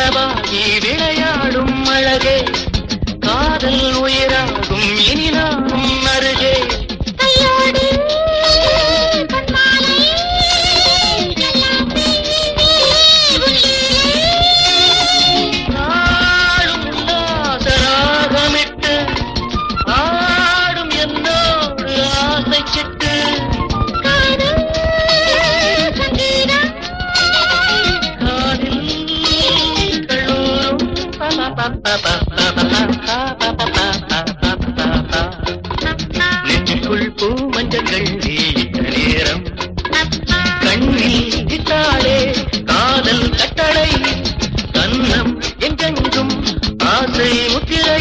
கனவாகி விளையாடும் அழகே காதல் உயிராகும் இனி நானும் அருகே நெஞ்சுக்குள் பூ மஞ்சங்கள் நீட்ட நேரம் கண்ணில் இட்டாளே காதல் கட்டளை கண்ணம் எங்கெங்கும் ஆசை முத்திரை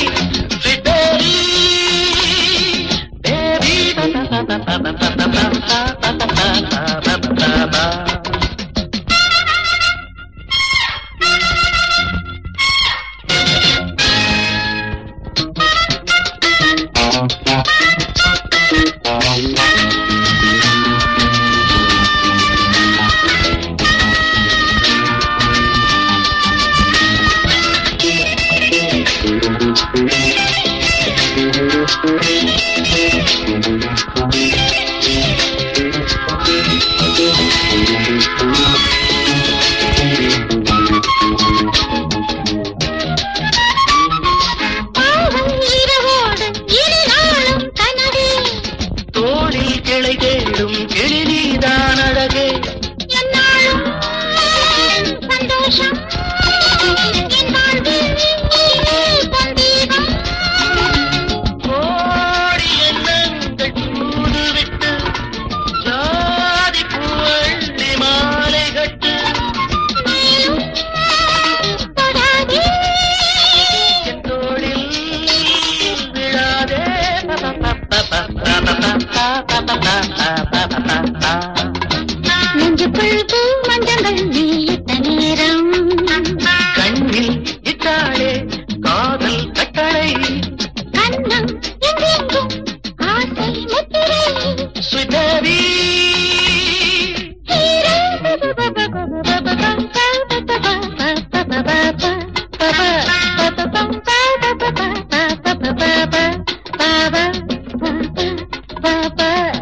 தோளில் கிளை தேடும் கிளிதான் அழகே சந்தோஷம் கோடி எண்ணங்கள் தூதுவிட்டு ஜாதி பூவள்ளி மாலை கட்டு என் தோளில் விழாதே நெஞ்சுக்குள் பூ மஞ்சங்கள் நீட்ட நேரம் கண்ணில் இட்டாளே காதல் கட்டளை கண்ணம் எங்கெங்கும் ஆசை முத்திரை சுதவி Baba